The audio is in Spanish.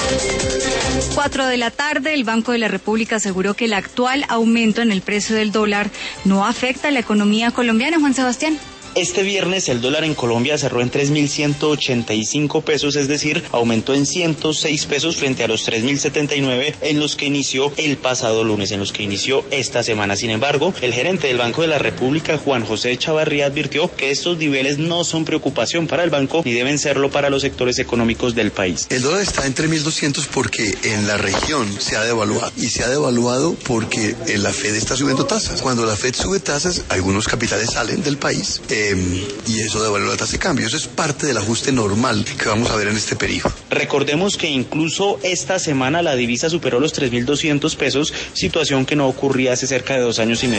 4 de la tarde, el Banco de la República aseguró que el actual aumento en el precio del dólar no afecta a la economía colombiana. Juan Sebastián. Este viernes el dólar en Colombia cerró en 3.185 pesos, es decir, aumentó en 106 pesos frente a los 3.079 en los que inició el pasado lunes, en los que inició esta semana. Sin embargo, el gerente del Banco de la República, Juan José Chavarría, advirtió que estos niveles no son preocupación para el banco ni deben serlo para los sectores económicos del país. El dólar está en 3.200 porque en la región se ha devaluado, y se ha devaluado porque la Fed está subiendo tasas. Cuando la Fed sube tasas, algunos capitales salen del país, y eso devalúa la tasa de cambio. Eso es parte del ajuste normal que vamos a ver en este periodo. Recordemos que incluso esta semana la divisa superó los 3.200 pesos, situación que no ocurría hace cerca de 2 años y medio.